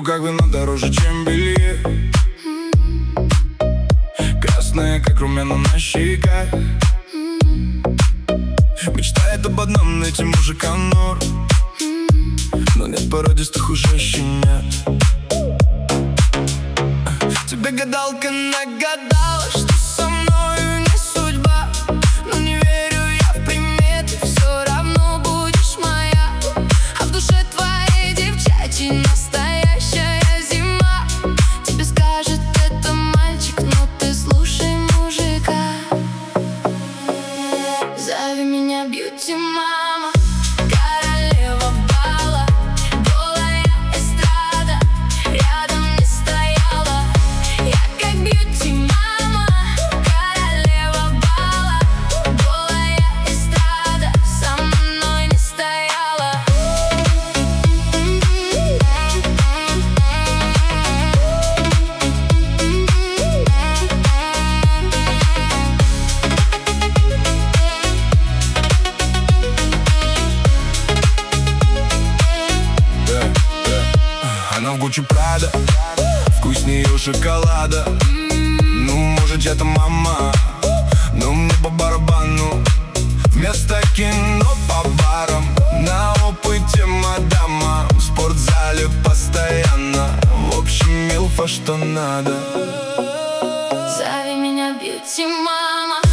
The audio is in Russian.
руках вино дороже, чем белье. Красная, как румяна на щеках. Мечтает об одном, найти мужика норм. Но нет породистых уже щенят. Тебе гадалка нагадала, что со мною не судьба. Но не верю я в приметы, все равно будешь моя. А в душе твоей девчачьей настоящая зима. Тебе скажет это мальчик, но ты слушай мужика. Зови меня бьюти-мама, королева бала, голая эстрада, рядом не стояла. Я как бьюти-мама, королева бала, голая эстрада, со мной не стояла. Она в Гуччи Прада, вкуснее шоколада. Ну, может, это мама, но мне по барабану. Вместо кино по барам, на опыте мадама. В спортзале постоянно, в общем, милфа, что надо. Зови меня бьюти-мама.